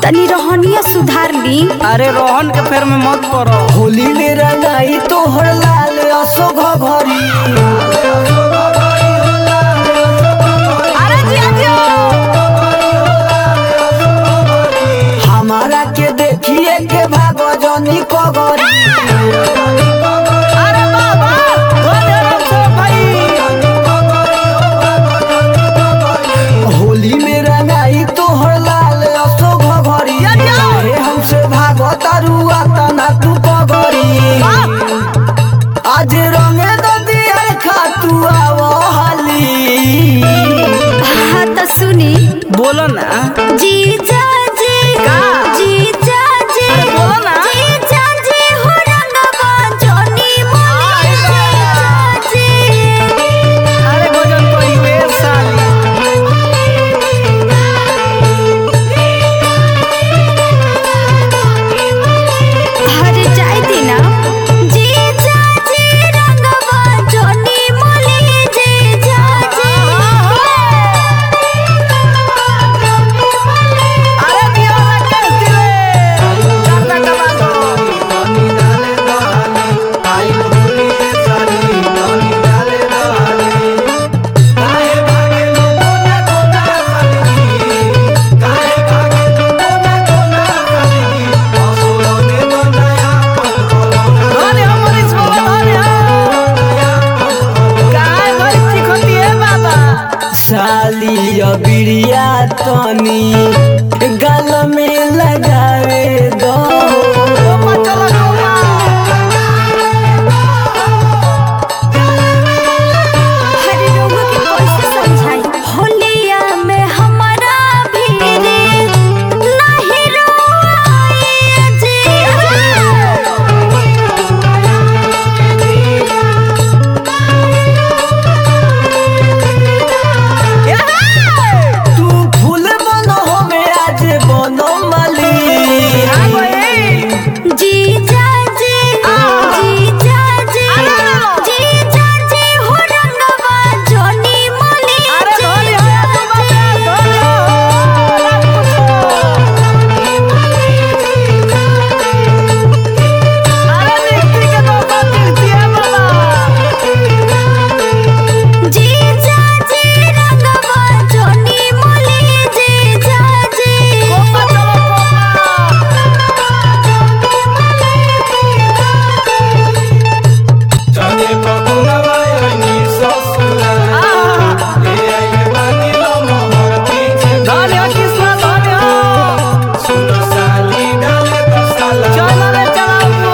तनी रोहनिया सुधार ली। अरे रोहन के फेर में मत पड़ो। होली में रंगाई तोहर लाल असो घरी। हमारा के देखिए के भागो जनी कगरी। होली में रंगाई तोहर लाल असो घरी। हमसे भागो तरुआ तना तू कगरी। आज रंगे दिया खातू आवो हाली। हाँ तो सुनी। बोलो ना। जीजा जी जीजा जी बोलो ना। जीजा जी हो रंगवा जोनी मोली जीजा जी। अरे भोजन कोई बेर साली। हर जाय दिना जीजा जी रंगवा जोनी मोली जीजा जी। अरे दिया ना कर दिले। करना कमा धोने हो मरीज बोलो धोने हो। काय भरी ठीक होती है बाबा। साली अबिरिया तनी गल में लगावे दो। गोपा चलो गोपा। हर रोग के कैसे समझाई। होलिया में हमारा भीरे नहीं रोआई जीजा। तू फूल बनो में आज बनो माली। जीजा जी जीजा जी जीजा जी हो रंगवा जोनी मोली अरे धोने हो जीजा बाबा धोने हो। अरे मिस्त्री के दोस्तों मिलती है बाबा। जीजा जी रंगवा जोनी मोली जीजा जी। गोपा चलो गोपा। धोने हो कृष्णा धोने हो। चलो रे चलो।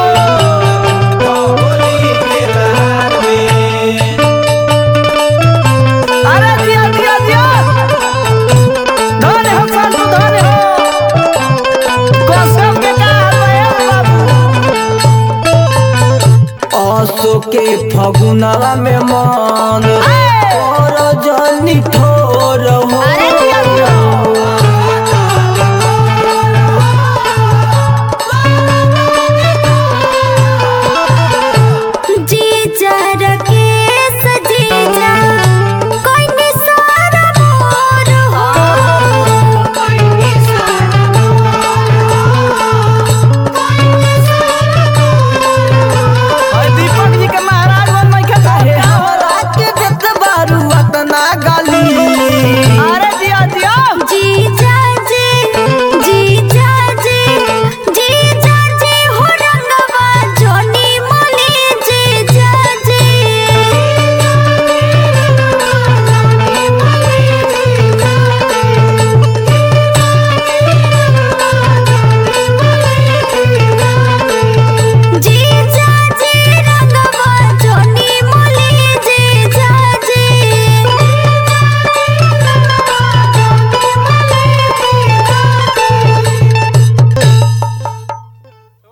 अरे दिया दिया दिया। धोने हो सालू धोने हो। कसम के काल है बाबू। असो के फगुनवा में मन